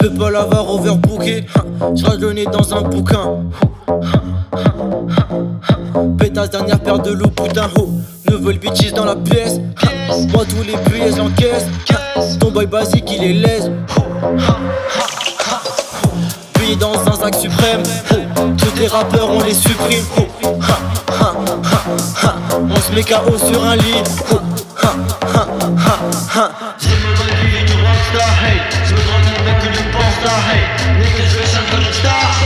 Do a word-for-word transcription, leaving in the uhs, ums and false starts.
veux pas l'avoir overbooké. J'rate le nez dans un bouquin. Pétasse dernière paire de loups, putain ho. Nouvelle bitches dans la pièce. Moi tous les billets j'encaisse. Ton boy basique il est l'aise. Puis dans un sac suprême. Tous les rappeurs on les supprime. On se met K O sur un lit. Je me vois du rockstar, hey. Je me vois mon mec que je pense là, hey. Nigga je vais chanter comme une star.